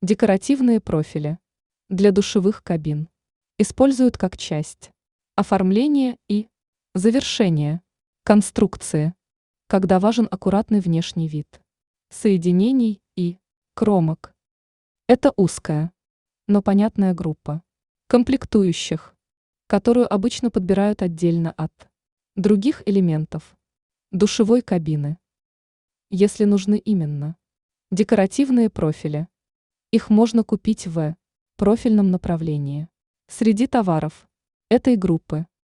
Декоративные профили для душевых кабин используют как часть оформления и завершения конструкции, когда важен аккуратный внешний вид соединений и кромок. Это узкая, но понятная группа комплектующих, которую обычно подбирают отдельно от других элементов душевой кабины. Если нужны именно декоративные профили, их можно купить в профильном направлении. Среди товаров этой группы